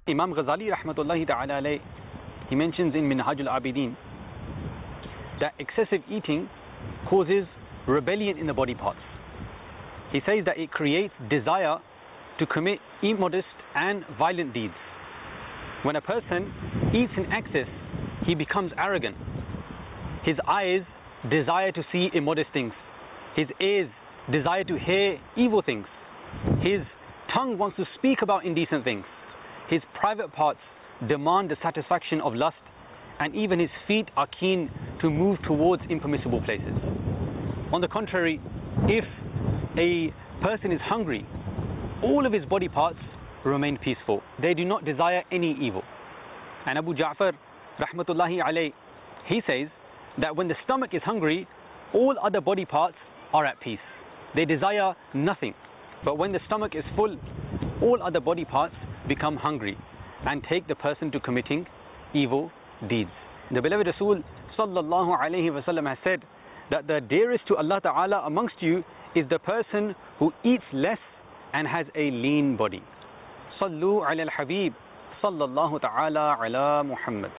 Imam Ghazali rahmatullahi ta'ala alayh, he mentions in Minhaj al-Abidin that excessive eating causes rebellion in the body parts. He says that it creates desire to commit immodest and violent deeds. When a person eats in excess, he becomes arrogant. His eyes desire to see immodest things. His ears desire to hear evil things. His tongue wants to speak about indecent things. His private parts demand the satisfaction of lust, and even his feet are keen to move towards impermissible places. On the contrary, if a person is hungry, all of his body parts remain peaceful. They do not desire any evil. And Abu Ja'far rahmatullahi alayh, he says that when the stomach is hungry, all other body parts are at peace. They desire nothing. But when the stomach is full, all other body parts become hungry and take the person to committing evil deeds. The beloved Rasul sallallahu alayhi wa sallam has said that the dearest to Allah Ta'ala amongst you is the person who eats less and has a lean body. Sallu ala al-Habib sallallahu ta'ala ala Muhammad.